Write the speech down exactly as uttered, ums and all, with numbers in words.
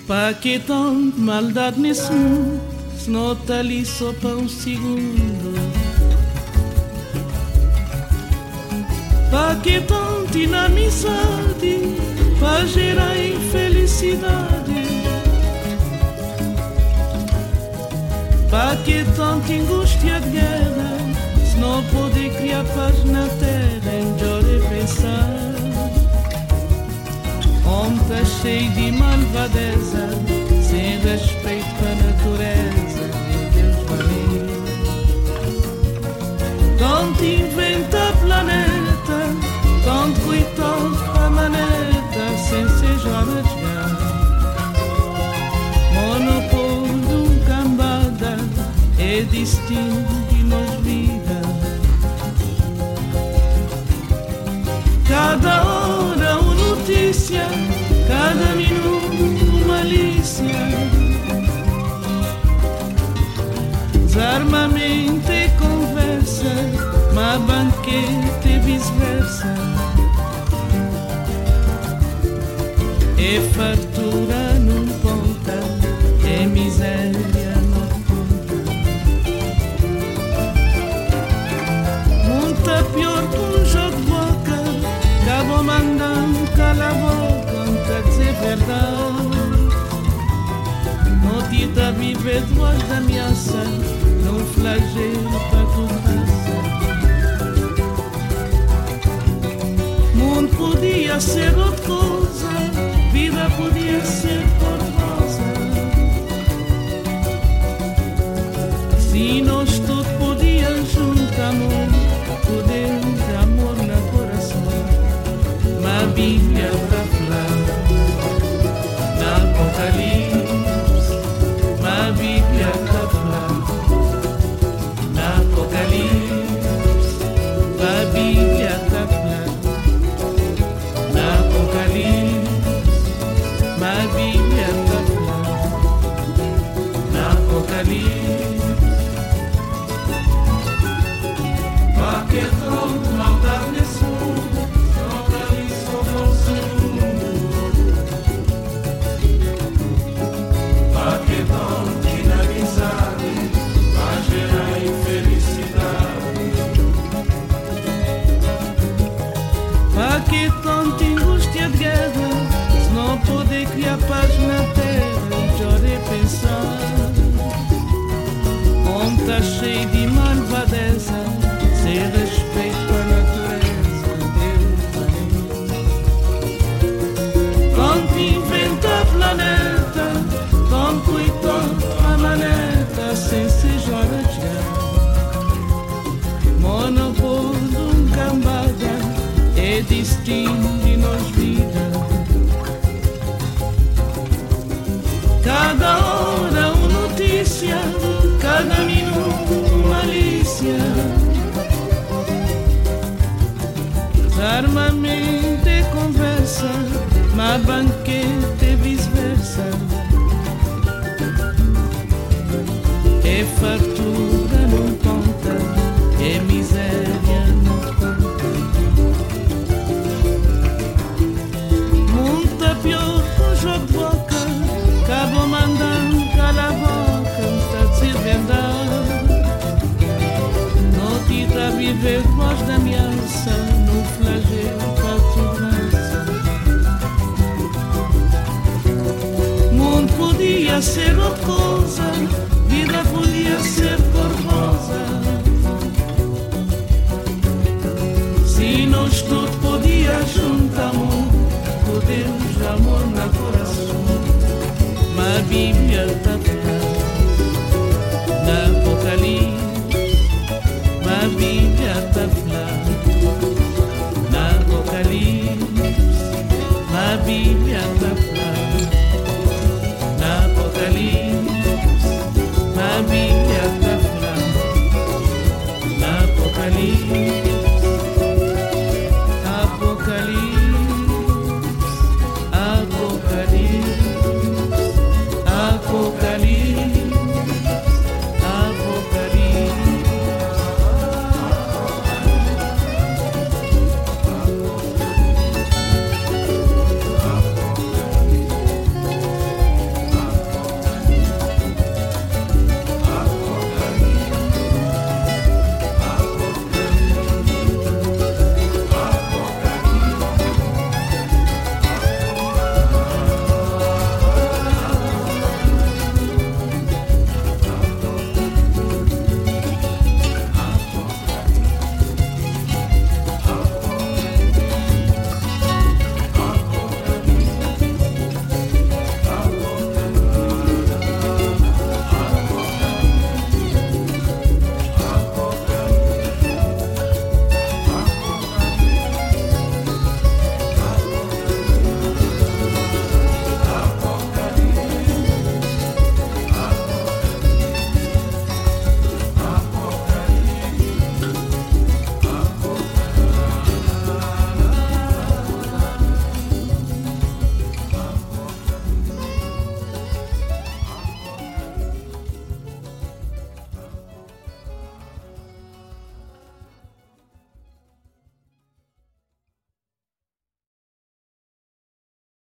Pá que tanta maldade nesse mundo, se não tá ali só para um segundo. Pá que tanta inamizade, para gerar infelicidade. Pá que tanta angústia de guerra, se não pode criar paz na terra, é melhor é pensar. Homem tá cheio de malvadeza, sem respeito à natureza, meu Deus valeu. Tanto inventa planeta, tanto cuidado a maneta, sem ser jogar. Monopólio, cambada, é destino de nós vida. Cada hora uma notícia, cada minuto malícia. Desarmamento e conversa, mas banquete e vice-versa. É fartura não conta, é miséria não conta. Muito pior que um jogo de boca, acabou mandando calar a boca, não quer dizer verdade. Não te dá viver duas da ameaça, não flagelo para tudo passar. Mundo podia ser outra coisa, vida podia ser cor-de-rosa. Se nós todos podíamos juntar amor, poder de amor no coração. Mas a Bíblia está falar na Apocalipse, mas a Bíblia está falar na Apocalipse, mas a Bíblia está falar na Apocalipse, mas a Bíblia está falar na Apocalipse. Para que tronco maldade nesse mundo, não para ali só para o segundo. Para que tanta inamizade, para gerar infelicidade. Para que tanta angústia de guerra, se não poder criar paz na terra, melhor é pensar. Onde está cheio de malvadeza, sem respeito à natureza, Deus valeu. Tanto inventa planeta, tanto cuidado a maneta, sem ser jogar. Monopólio, cambada, é destino de nós vida. Cada hora uma notícia, cada minuto malícia. Armamento e conversa, mas banquete e vice-versa. É fartura não conta, é miséria não conta. Muito pior que um jogo de boca, acabou mandando calar a boca, não está a dizer verdade. Não te dá viver voz da ameaça, no flagelo para tudo passar. Mundo podia ser outra coisa, vida podia ser cor-de-rosa. Se nós todos podíamos juntar amor, podemos amor no coração. Mas a Bíblia